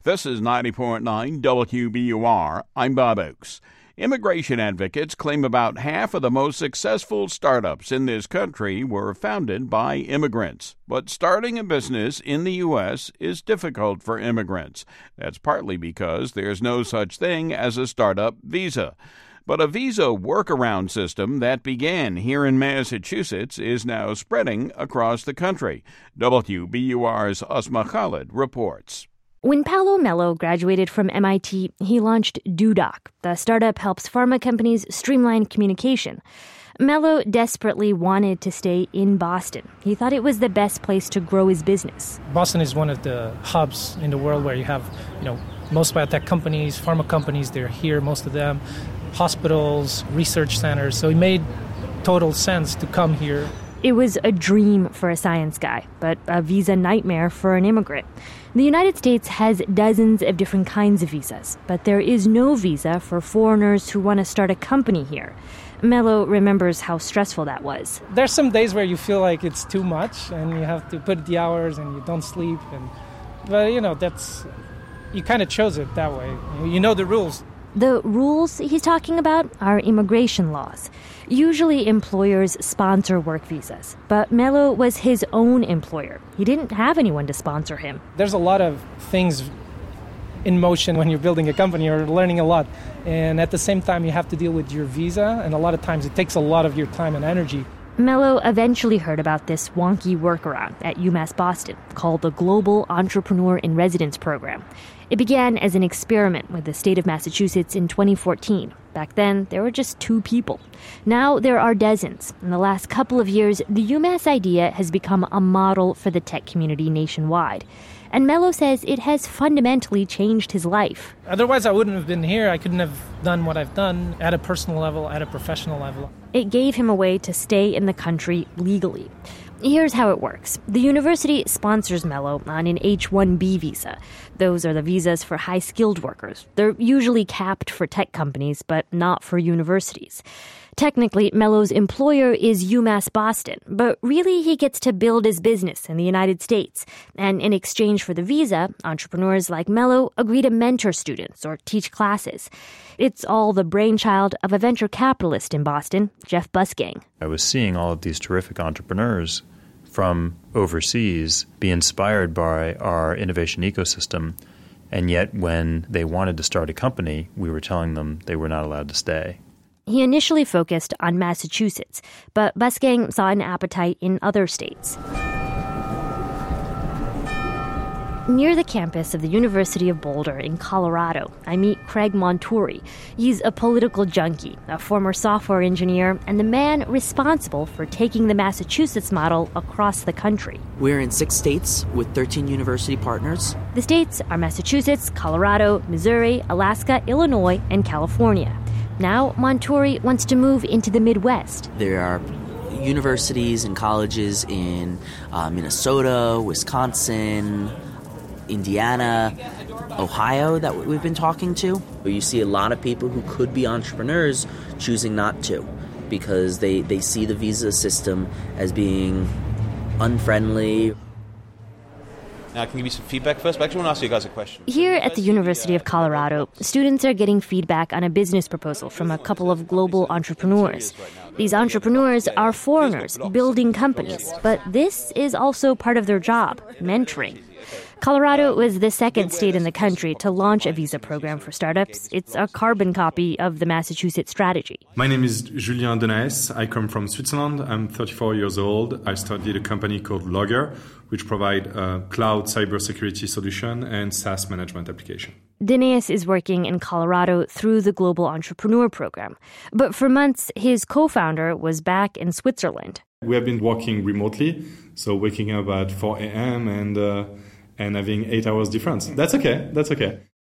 This is 90.9 WBUR. I'm Bob Oakes. Immigration advocates claim about half of the most successful startups in this country were founded by immigrants. But starting a business in the U.S. is difficult for immigrants. That's partly because there's no such thing as a startup visa. But a visa workaround system that began here in Massachusetts is now spreading across the country. WBUR's Asma Khalid reports. When Paolo Mello graduated from MIT, he launched DoDoc. The startup helps pharma companies streamline communication. Mello desperately wanted to stay in Boston. He thought it was the best place to grow his business. Boston is one of the hubs in the world where you have, most biotech companies, pharma companies, they're here, most of them, hospitals, research centers. So it made total sense to come here. It was a dream for a science guy, but a visa nightmare for an immigrant. The United States has dozens of different kinds of visas, but there is no visa for foreigners who want to start a company here. Mello remembers how stressful that was. There's some days where you feel like it's too much and you have to put the hours and you don't sleep. But you kind of chose it that way. You know the rules. The rules he's talking about are immigration laws. Usually employers sponsor work visas, but Mello was his own employer. He didn't have anyone to sponsor him. There's a lot of things in motion when you're building a company. You're learning a lot. And at the same time, you have to deal with your visa, and a lot of times it takes a lot of your time and energy. Mello eventually heard about this wonky workaround at UMass Boston called the Global Entrepreneur in Residence Program. It began as an experiment with the state of Massachusetts in 2014. Back then, there were just 2 people. Now there are dozens. In the last couple of years, the UMass idea has become a model for the tech community nationwide. And Mello says it has fundamentally changed his life. Otherwise, I wouldn't have been here. I couldn't have done what I've done at a personal level, at a professional level. It gave him a way to stay in the country legally. Here's how it works. The university sponsors Mello on an H-1B visa. Those are the visas for high-skilled workers. They're usually capped for tech companies, but not for universities. Technically, Mello's employer is UMass Boston, but really he gets to build his business in the United States. And in exchange for the visa, entrepreneurs like Mello agree to mentor students or teach classes. It's all the brainchild of a venture capitalist in Boston, Jeff Busgang. I was seeing all of these terrific entrepreneurs from overseas be inspired by our innovation ecosystem, and yet when they wanted to start a company, we were telling them they were not allowed to stay. He initially focused on Massachusetts, but Busgang saw an appetite in other states. Near the campus of the University of Boulder in Colorado, I meet Craig Montouri. He's a political junkie, a former software engineer, and the man responsible for taking the Massachusetts model across the country. We're in 6 states with 13 university partners. The states are Massachusetts, Colorado, Missouri, Alaska, Illinois, and California. Now, Montouri wants to move into the Midwest. There are universities and colleges in Minnesota, Wisconsin, Indiana, Ohio that we've been talking to. Where you see a lot of people who could be entrepreneurs choosing not to because they see the visa system as being unfriendly. Now, I can give you some feedback first, but I actually want to ask you guys a question. Here at the University of Colorado, students are getting feedback on a business proposal from a couple of global entrepreneurs. These entrepreneurs are foreigners building companies, but this is also part of their job, mentoring. Colorado was the second state in the country to launch a visa program for startups. It's a carbon copy of the Massachusetts strategy. My name is Julien Denaes. I come from Switzerland. I'm 34 years old. I started a company called Logger, which provide a cloud cybersecurity solution and SaaS management application. Denaes is working in Colorado through the Global Entrepreneur Program. But for months, his co-founder was back in Switzerland. We have been working remotely, so waking up at 4 a.m. and having 8 hours difference. That's okay.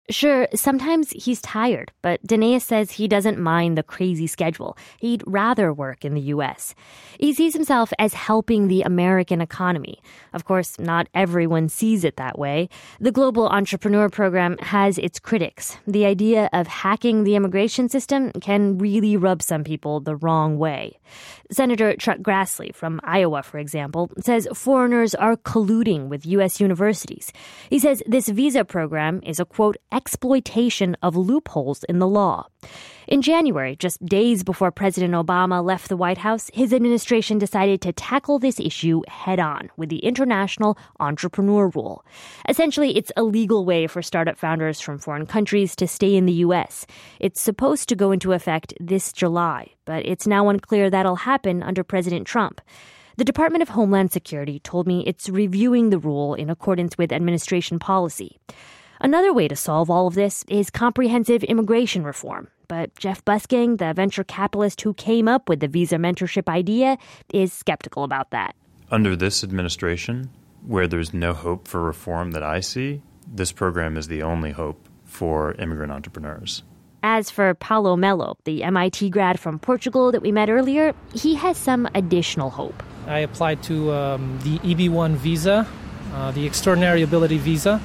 Sure, sometimes he's tired, but Danaeus says he doesn't mind the crazy schedule. He'd rather work in the U.S. He sees himself as helping the American economy. Of course, not everyone sees it that way. The Global Entrepreneur Program has its critics. The idea of hacking the immigration system can really rub some people the wrong way. Senator Chuck Grassley from Iowa, for example, says foreigners are colluding with U.S. universities. He says this visa program is a, quote, exploitation of loopholes in the law. In January, just days before President Obama left the White House, his administration decided to tackle this issue head-on with the International Entrepreneur Rule. Essentially, it's a legal way for startup founders from foreign countries to stay in the U.S. It's supposed to go into effect this July, but it's now unclear that'll happen under President Trump. The Department of Homeland Security told me it's reviewing the rule in accordance with administration policy. Another way to solve all of this is comprehensive immigration reform. But Jeff Busking, the venture capitalist who came up with the visa mentorship idea, is skeptical about that. Under this administration, where there's no hope for reform that I see, this program is the only hope for immigrant entrepreneurs. As for Paulo Melo, the MIT grad from Portugal that we met earlier, he has some additional hope. I applied to the EB-1 visa, the Extraordinary Ability Visa,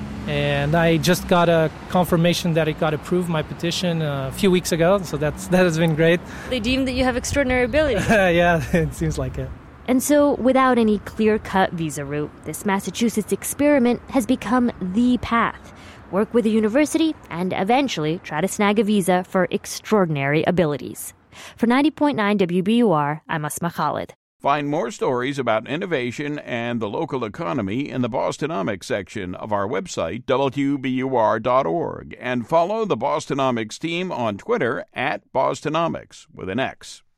and I just got a confirmation that it got approved, my petition, a few weeks ago, so that has been great. They deem that you have extraordinary ability. Yeah, it seems like it. And so, without any clear-cut visa route, this Massachusetts experiment has become the path. Work with a university and eventually try to snag a visa for extraordinary abilities. For 90.9 WBUR, I'm Asma Khalid. Find more stories about innovation and the local economy in the Bostonomics section of our website, WBUR.org, and follow the Bostonomics team on Twitter @Bostonomics with an X.